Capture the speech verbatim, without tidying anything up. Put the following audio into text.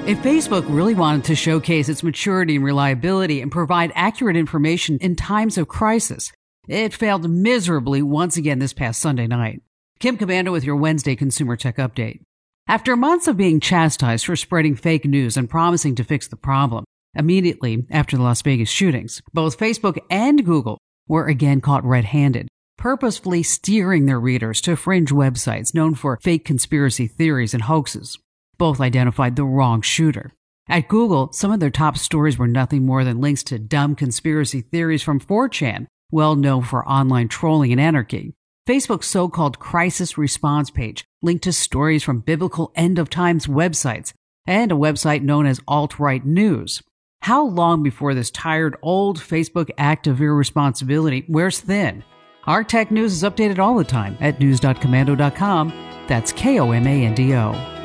If Facebook really wanted to showcase its maturity and reliability and provide accurate information in times of crisis, it failed miserably once again this past Sunday night. Kim Komando with your Wednesday Consumer Tech Update. After months of being chastised for spreading fake news and promising to fix the problem, immediately after the Las Vegas shootings, both Facebook and Google were again caught red-handed, purposefully steering their readers to fringe websites known for fake conspiracy theories and hoaxes. Both identified the wrong shooter. At Google, some of their top stories were nothing more than links to dumb conspiracy theories from four chan, well known for online trolling and anarchy. Facebook's so-called crisis response page linked to stories from biblical end-of-times websites and a website known as alt-right news. How long before this tired old Facebook act of irresponsibility wears thin? Our tech news is updated all the time at news dot komando dot com. That's K O M A N D O.